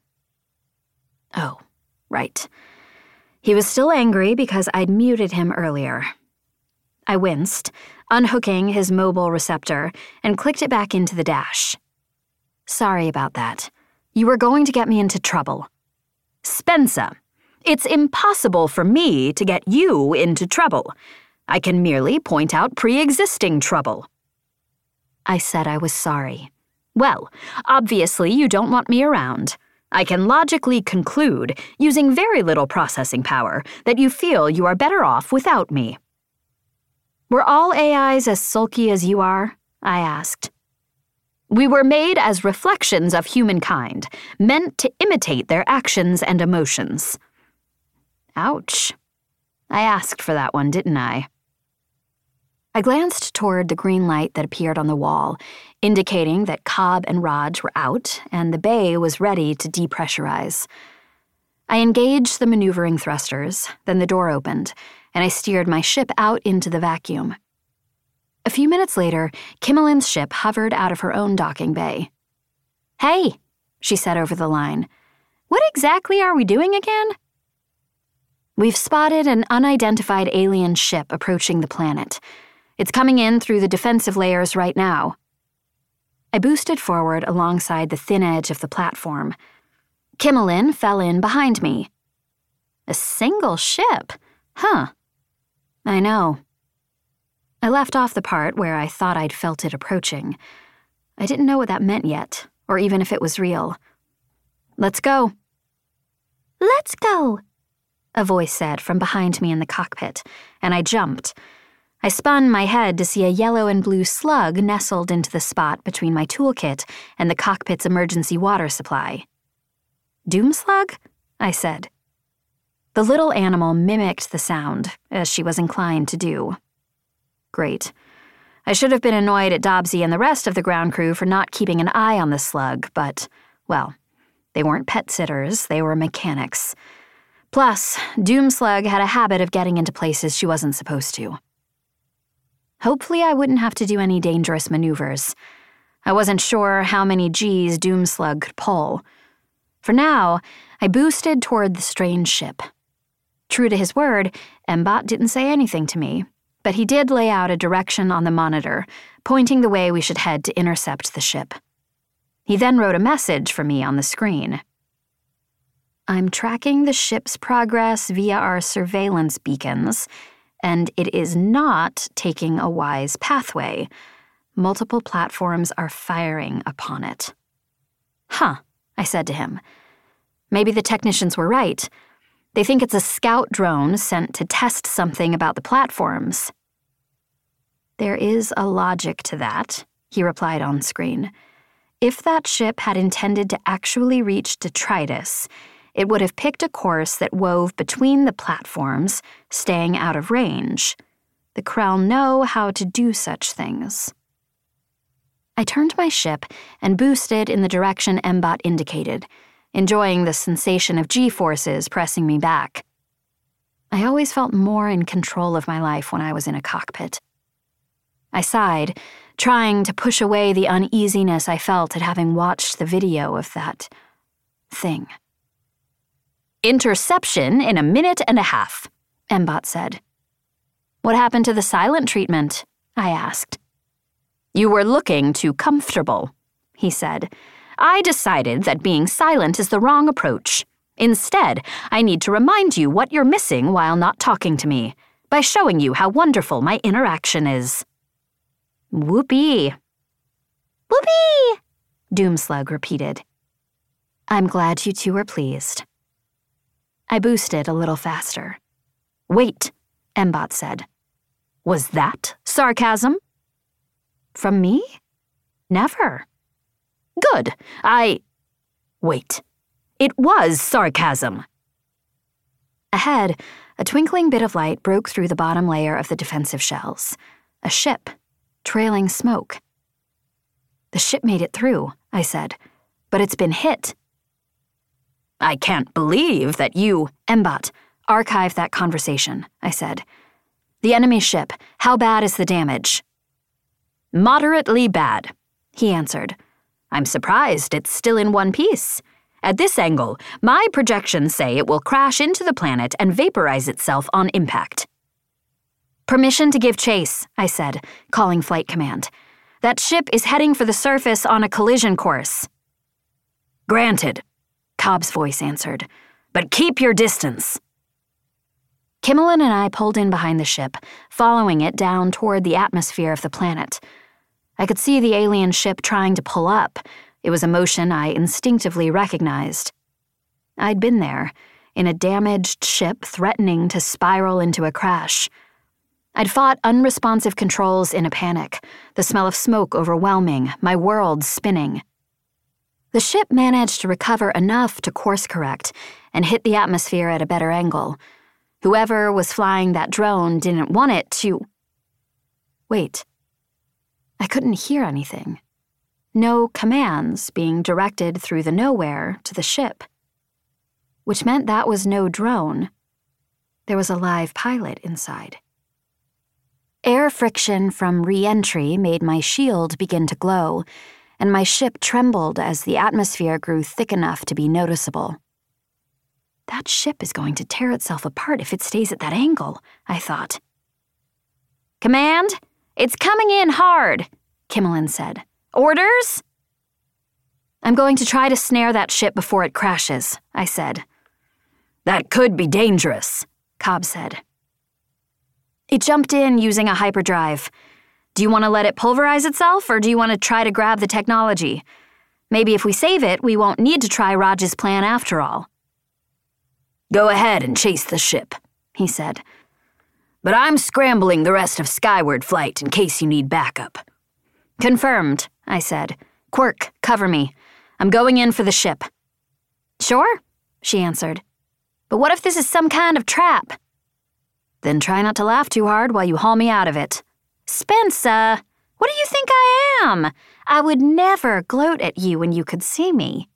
Oh, right. He was still angry because I'd muted him earlier. I winced, unhooking his mobile receptor, and clicked it back into the dash. "Sorry about that. You were going to get me into trouble." "Spencer, it's impossible for me to get you into trouble. I can merely point out pre-existing trouble." I said I was sorry. "Well, obviously you don't want me around. I can logically conclude, using very little processing power, that you feel you are better off without me." "Were all A Is as sulky as you are?" I asked. "We were made as reflections of humankind, meant to imitate their actions and emotions." Ouch. I asked for that one, didn't I? I glanced toward the green light that appeared on the wall, indicating that Cobb and Raj were out and the bay was ready to depressurize. I engaged the maneuvering thrusters, then the door opened, and I steered my ship out into the vacuum. A few minutes later, Kimmelin's ship hovered out of her own docking bay. "Hey," she said over the line. "What exactly are we doing again?" "We've spotted an unidentified alien ship approaching the planet. It's coming in through the defensive layers right now." I boosted forward alongside the thin edge of the platform. Kimmelin fell in behind me. A single ship? Huh. I know. I left off the part where I thought I'd felt it approaching. I didn't know what that meant yet, or even if it was real. "Let's go." "Let's go," a voice said from behind me in the cockpit, and I jumped. I spun my head to see a yellow and blue slug nestled into the spot between my toolkit and the cockpit's emergency water supply. "Doomslug?" I said. The little animal mimicked the sound, as she was inclined to do. Great. I should have been annoyed at Dobbsy and the rest of the ground crew for not keeping an eye on the slug, but, well, they weren't pet sitters, they were mechanics. Plus, Doomslug had a habit of getting into places she wasn't supposed to. Hopefully I wouldn't have to do any dangerous maneuvers. I wasn't sure how many G's Doomslug could pull. For now, I boosted toward the strange ship. True to his word, Mbot didn't say anything to me, but he did lay out a direction on the monitor, pointing the way we should head to intercept the ship. He then wrote a message for me on the screen. "I'm tracking the ship's progress via our surveillance beacons, and it is not taking a wise pathway. Multiple platforms are firing upon it." "Huh," I said to him. Maybe the technicians were right. They think it's a scout drone sent to test something about the platforms. "There is a logic to that," he replied on screen. If that ship had intended to actually reach detritus, it would have picked a course that wove between the platforms, staying out of range. The Krell know how to do such things. I turned my ship and boosted in the direction M-Bot indicated, enjoying the sensation of G-forces pressing me back. I always felt more in control of my life when I was in a cockpit. I sighed, trying to push away the uneasiness I felt at having watched the video of that thing. Interception in a minute and a half, M-Bot said. What happened to the silent treatment? I asked. You were looking too comfortable, he said. I decided that being silent is the wrong approach. Instead, I need to remind you what you're missing while not talking to me, by showing you how wonderful my interaction is. Whoopee. Whoopee! Doomslug repeated. I'm glad you two are pleased. I boosted a little faster. Wait, M-Bot said. Was that sarcasm? From me? Never. Good. I... Wait. It was sarcasm. Ahead, a twinkling bit of light broke through the bottom layer of the defensive shells. A ship, trailing smoke. The ship made it through, I said, but it's been hit. I can't believe that you... M-Bot, archive that conversation, I said. The enemy ship, how bad is the damage? Moderately bad, he answered. I'm surprised it's still in one piece. At this angle, my projections say it will crash into the planet and vaporize itself on impact. Permission to give chase, I said, calling Flight Command. That ship is heading for the surface on a collision course. Granted, Cobb's voice answered, but keep your distance. Kimmelin and I pulled in behind the ship, following it down toward the atmosphere of the planet. I could see the alien ship trying to pull up. It was a motion I instinctively recognized. I'd been there, in a damaged ship threatening to spiral into a crash. I'd fought unresponsive controls in a panic, the smell of smoke overwhelming, my world spinning. The ship managed to recover enough to course correct and hit the atmosphere at a better angle. Whoever was flying that drone didn't want it to... Wait. I couldn't hear anything. No commands being directed through the nowhere to the ship. Which meant that was no drone. There was a live pilot inside. Air friction from re-entry made my shield begin to glow, and my ship trembled as the atmosphere grew thick enough to be noticeable. That ship is going to tear itself apart if it stays at that angle, I thought. Command, it's coming in hard, Kimmelin said. Orders? I'm going to try to snare that ship before it crashes, I said. That could be dangerous, Cobb said. It jumped in using a hyperdrive. Do you want to let it pulverize itself, or do you want to try to grab the technology? Maybe if we save it, we won't need to try Raj's plan after all. Go ahead and chase the ship, he said. But I'm scrambling the rest of Skyward Flight in case you need backup. Confirmed, I said. Quirk, cover me. I'm going in for the ship. Sure, she answered. But what if this is some kind of trap? Then try not to laugh too hard while you haul me out of it. Spencer, what do you think I am? I would never gloat at you when you could see me.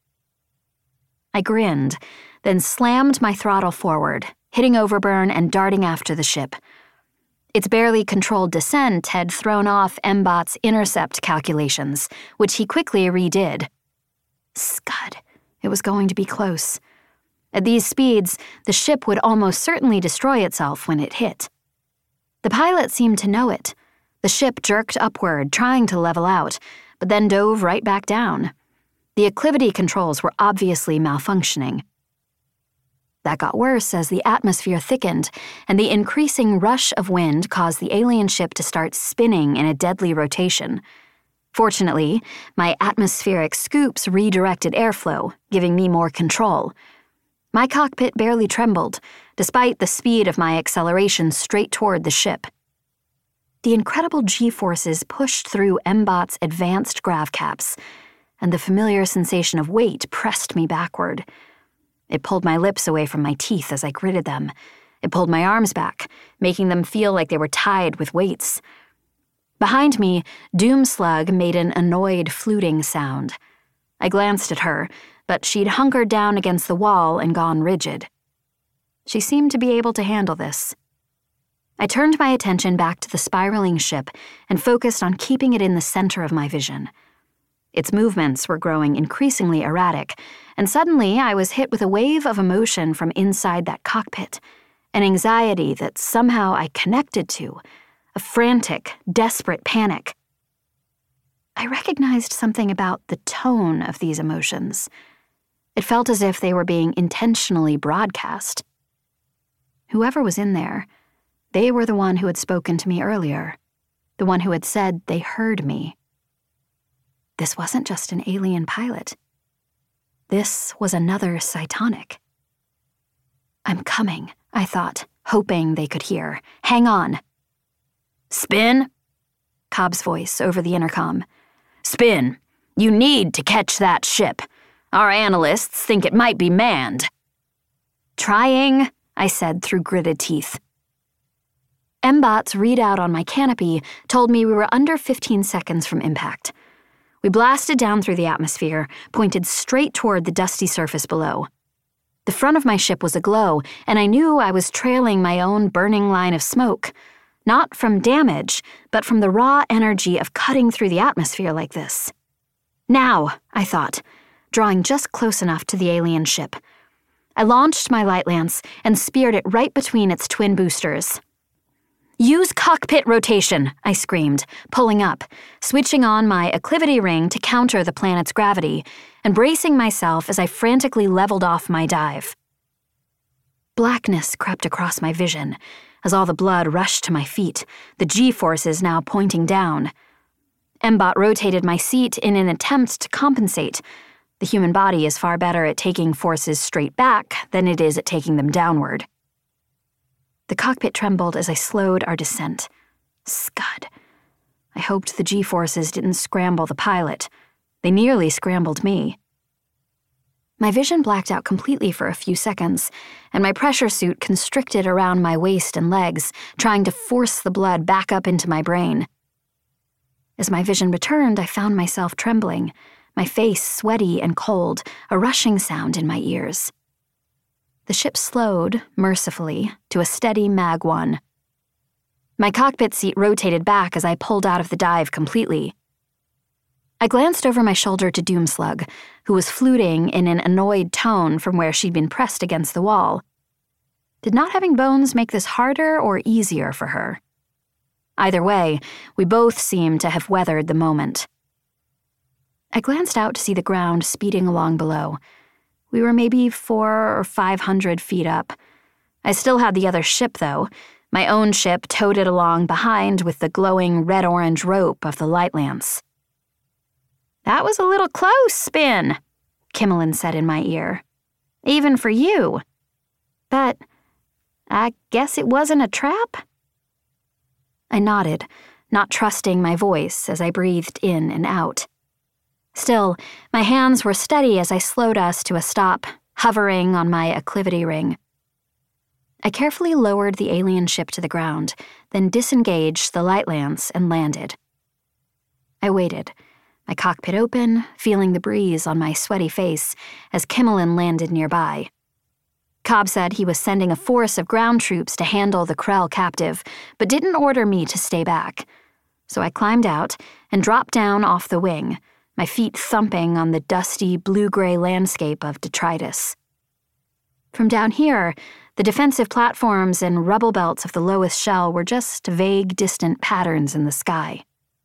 I grinned, then slammed my throttle forward, hitting Overburn and darting after the ship. Its barely controlled descent had thrown off M-Bot's intercept calculations, which he quickly redid. Scud, it was going to be close. At these speeds, the ship would almost certainly destroy itself when it hit. The pilot seemed to know it. The ship jerked upward, trying to level out, but then dove right back down. The acclivity controls were obviously malfunctioning. That got worse as the atmosphere thickened, and the increasing rush of wind caused the alien ship to start spinning in a deadly rotation. Fortunately, my atmospheric scoops redirected airflow, giving me more control. My cockpit barely trembled, despite the speed of my acceleration straight toward the ship. The incredible G-forces pushed through M-Bot's advanced grav caps. and the familiar sensation of weight pressed me backward. It pulled my lips away from my teeth as I gritted them. It pulled my arms back, making them feel like they were tied with weights. Behind me, Doomslug made an annoyed fluting sound. I glanced at her, but she'd hunkered down against the wall and gone rigid. She seemed to be able to handle this. I turned my attention back to the spiraling ship and focused on keeping it in the center of my vision. Its movements were growing increasingly erratic, and suddenly I was hit with a wave of emotion from inside that cockpit, an anxiety that somehow I connected to, a frantic, desperate panic. I recognized something about the tone of these emotions. It felt as if they were being intentionally broadcast. Whoever was in there, they were the one who had spoken to me earlier, the one who had said they heard me. This wasn't just an alien pilot. This was another Cytonic. I'm coming, I thought, hoping they could hear. Hang on. Spin? Cobb's voice over the intercom. Spin, you need to catch that ship. Our analysts think it might be manned. Trying, I said through gritted teeth. M-Bot's readout on my canopy told me we were under fifteen seconds from impact. We blasted down through the atmosphere, pointed straight toward the dusty surface below. The front of my ship was aglow, and I knew I was trailing my own burning line of smoke, not from damage, but from the raw energy of cutting through the atmosphere like this. Now, I thought, drawing just close enough to the alien ship. I launched my light lance and speared it right between its twin boosters. Use cockpit rotation, I screamed, pulling up, switching on my acclivity ring to counter the planet's gravity, and bracing myself as I frantically leveled off my dive. Blackness crept across my vision as all the blood rushed to my feet, the G-forces now pointing down. M-Bot rotated my seat in an attempt to compensate. The human body is far better at taking forces straight back than it is at taking them downward. The cockpit trembled as I slowed our descent. Scud. I hoped the G-forces didn't scramble the pilot. They nearly scrambled me. My vision blacked out completely for a few seconds, and my pressure suit constricted around my waist and legs, trying to force the blood back up into my brain. As my vision returned, I found myself trembling, my face sweaty and cold, a rushing sound in my ears. The ship slowed, mercifully, to a steady Mag one. My cockpit seat rotated back as I pulled out of the dive completely. I glanced over my shoulder to Doomslug, who was fluting in an annoyed tone from where she'd been pressed against the wall. Did not having bones make this harder or easier for her? Either way, we both seemed to have weathered the moment. I glanced out to see the ground speeding along below. We were maybe four or five hundred feet up. I still had the other ship, though. My own ship toted along behind with the glowing red-orange rope of the light lance. That was a little close, Spin, Kimmelin said in my ear. Even for you. But I guess it wasn't a trap? I nodded, not trusting my voice as I breathed in and out. Still, my hands were steady as I slowed us to a stop, hovering on my acclivity ring. I carefully lowered the alien ship to the ground, then disengaged the light lance and landed. I waited, my cockpit open, feeling the breeze on my sweaty face as Kimmelin landed nearby. Cobb said he was sending a force of ground troops to handle the Krell captive, but didn't order me to stay back. So I climbed out and dropped down off the wing, my feet thumping on the dusty blue-gray landscape of detritus. From down here, the defensive platforms and rubble belts of the lowest shell were just vague, distant patterns in the sky.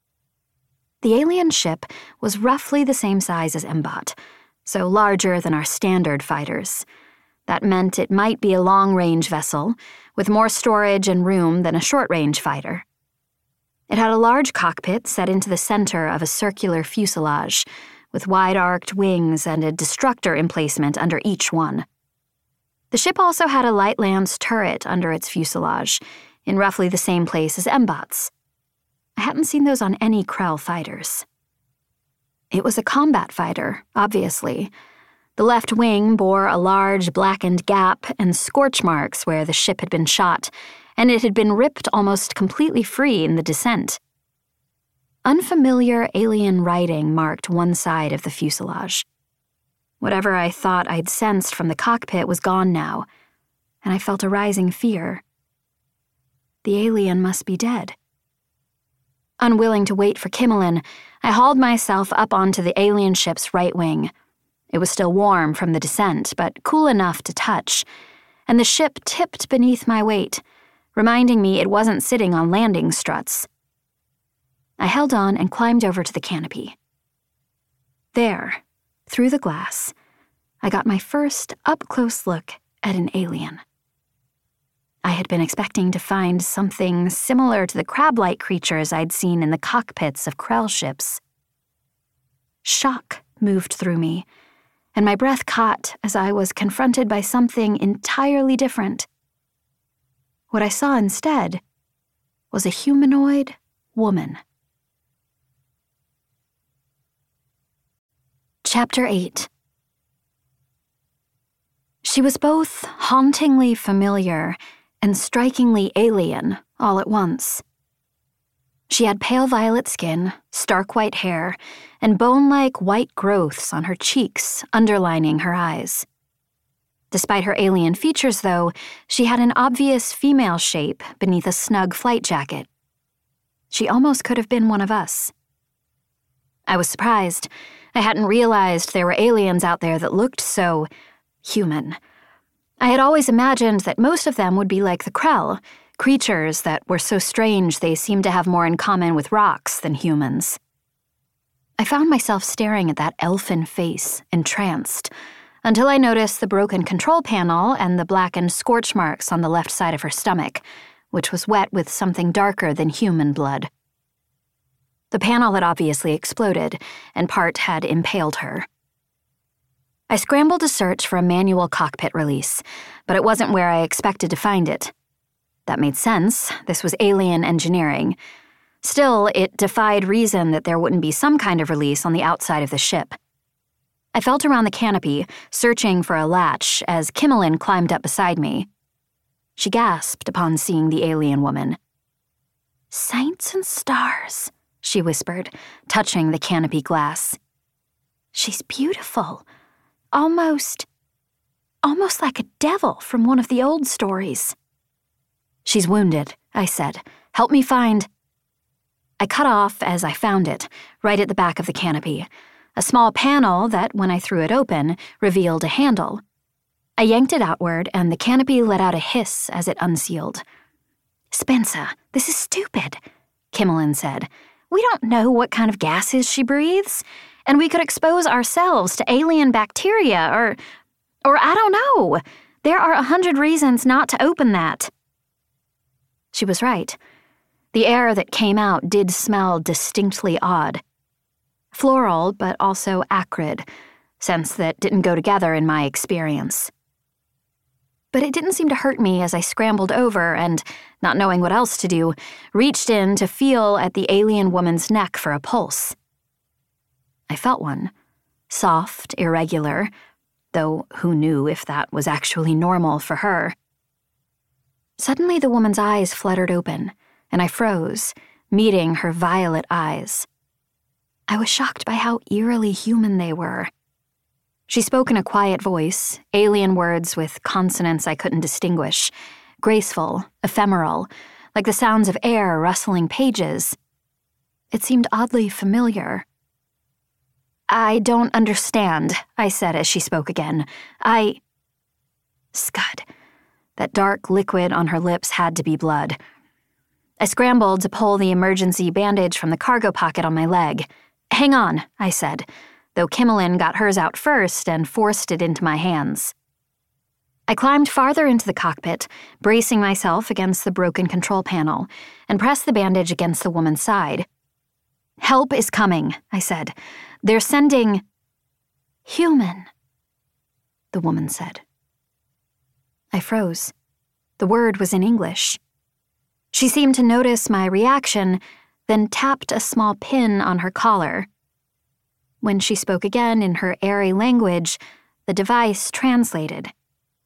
The alien ship was roughly the same size as M-Bot, so larger than our standard fighters. That meant it might be a long-range vessel, with more storage and room than a short-range fighter. It had a large cockpit set into the center of a circular fuselage, with wide-arced wings and a destructor emplacement under each one. The ship also had a light lance turret under its fuselage, in roughly the same place as M-Bot's. I hadn't seen those on any Krell fighters. It was a combat fighter, obviously. The left wing bore a large blackened gap and scorch marks where the ship had been shot, and it had been ripped almost completely free in the descent. Unfamiliar alien writing marked one side of the fuselage. Whatever I thought I'd sensed from the cockpit was gone now, and I felt a rising fear. The alien must be dead. Unwilling to wait for Kimmelin, I hauled myself up onto the alien ship's right wing. It was still warm from the descent, but cool enough to touch, and the ship tipped beneath my weight, reminding me it wasn't sitting on landing struts. I held on and climbed over to the canopy. There, through the glass, I got my first up-close look at an alien. I had been expecting to find something similar to the crab-like creatures I'd seen in the cockpits of Krell ships. Shock moved through me, and my breath caught as I was confronted by something entirely different. What I saw instead was a humanoid woman. Chapter eight. She was both hauntingly familiar and strikingly alien all at once. She had pale violet skin, stark white hair, and bone-like white growths on her cheeks underlining her eyes. Despite her alien features, though, she had an obvious female shape beneath a snug flight jacket. She almost could have been one of us. I was surprised. I hadn't realized there were aliens out there that looked so human. I had always imagined that most of them would be like the Krell, creatures that were so strange they seemed to have more in common with rocks than humans. I found myself staring at that elfin face, entranced, until I noticed the broken control panel and the blackened scorch marks on the left side of her stomach, which was wet with something darker than human blood. The panel had obviously exploded, and part had impaled her. I scrambled to search for a manual cockpit release, but it wasn't where I expected to find it. That made sense. This was alien engineering. Still, it defied reason that there wouldn't be some kind of release on the outside of the ship. I felt around the canopy, searching for a latch, as Kimmelin climbed up beside me. She gasped upon seeing the alien woman. "Saints and stars," she whispered, touching the canopy glass. "She's beautiful. Almost, almost like a devil from one of the old stories." "She's wounded," I said. "Help me find—" I cut off as I found it, right at the back of the canopy, a small panel that, when I threw it open, revealed a handle. I yanked it outward, and the canopy let out a hiss as it unsealed. "Spensa, this is stupid," Kimmelin said. "We don't know what kind of gases she breathes, and we could expose ourselves to alien bacteria, or, or I don't know. There are a hundred reasons not to open that." She was right. The air that came out did smell distinctly odd. Floral, but also acrid, scents that didn't go together in my experience. But it didn't seem to hurt me as I scrambled over and, not knowing what else to do, reached in to feel at the alien woman's neck for a pulse. I felt one. Soft, irregular, though who knew if that was actually normal for her. Suddenly the woman's eyes fluttered open, and I froze, meeting her violet eyes. I was shocked by how eerily human they were. She spoke in a quiet voice, alien words with consonants I couldn't distinguish, graceful, ephemeral, like the sounds of air rustling pages. It seemed oddly familiar. "I don't understand," I said as she spoke again. I... Scud. That dark liquid on her lips had to be blood. I scrambled to pull the emergency bandage from the cargo pocket on my leg. "Hang on," I said, though Kimmelin got hers out first and forced it into my hands. I climbed farther into the cockpit, bracing myself against the broken control panel, and pressed the bandage against the woman's side. "Help is coming," I said. "They're sending—" "Human," the woman said. I froze. The word was in English. She seemed to notice my reaction, then tapped a small pin on her collar. When she spoke again in her airy language, the device translated.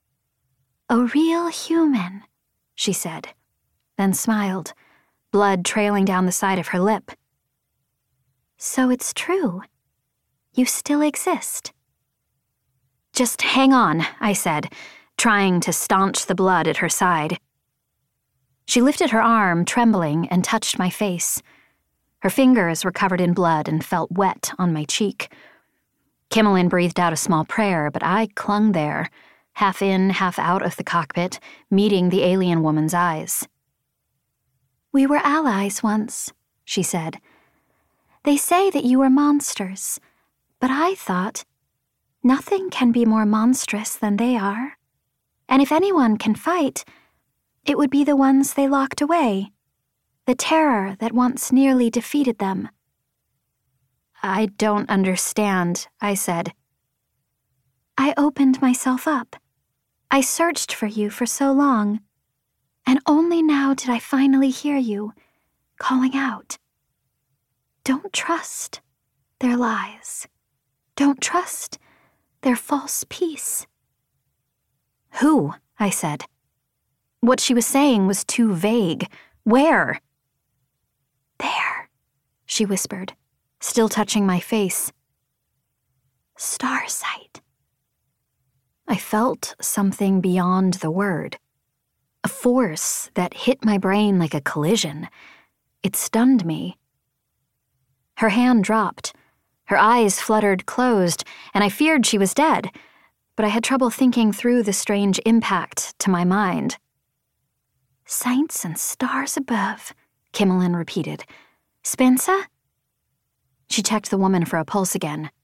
"A real human," she said, then smiled, blood trailing down the side of her lip. "So it's true. You still exist." "Just hang on," I said, trying to staunch the blood at her side. She lifted her arm, trembling, and touched my face. Her fingers were covered in blood and felt wet on my cheek. Kimmelin breathed out a small prayer, but I clung there, half in, half out of the cockpit, meeting the alien woman's eyes. "We were allies once," she said. "They say that you were monsters, but I thought, nothing can be more monstrous than they are. And if anyone can fight, it would be the ones they locked away, the terror that once nearly defeated them." "I don't understand," I said. "I opened myself up. I searched for you for so long, and only now did I finally hear you, calling out. Don't trust their lies. Don't trust their false peace." "Who?" I said. What she was saying was too vague. Where? "There," she whispered, still touching my face. "Starsight." I felt something beyond the word. A force that hit my brain like a collision. It stunned me. Her hand dropped. Her eyes fluttered closed, and I feared she was dead, but I had trouble thinking through the strange impact to my mind. "Saints and stars above," Kimmelin repeated. "Spencer?" She checked the woman for a pulse again.